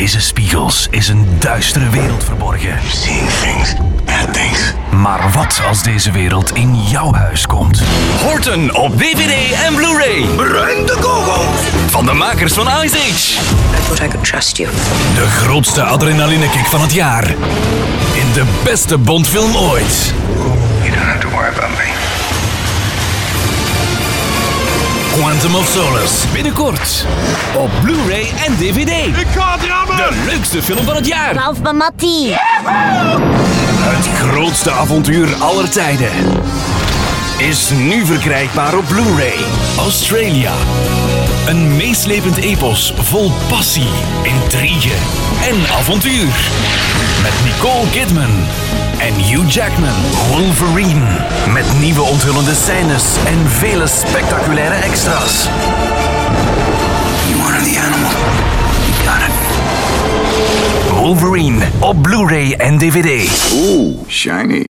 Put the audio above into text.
deze spiegels is een duistere wereld verborgen. Seeing things, bad things. Maar wat als deze wereld in jouw huis komt? Horton op DVD en Blu-ray. Bruin de kogels! Van de makers van Ice Age. I thought I could trust you. De grootste adrenalinekick van het jaar. In de beste Bondfilm ooit. You don't have to worry about me. Quantum of Solace. Binnenkort. Op Blu-ray en DVD. Ik ga drammen! De leukste film van het jaar. Ralf Bamatti. Het grootste avontuur aller tijden. Is nu verkrijgbaar op Blu-ray. Australia. Een meeslepend epos vol passie, intrigue en avontuur. Met Nicole Kidman en Hugh Jackman. Wolverine. Met nieuwe onthullende scènes en vele spectaculaire extra's. You wanted the animal. You got it. Wolverine op Blu-ray en DVD. Ooh, shiny.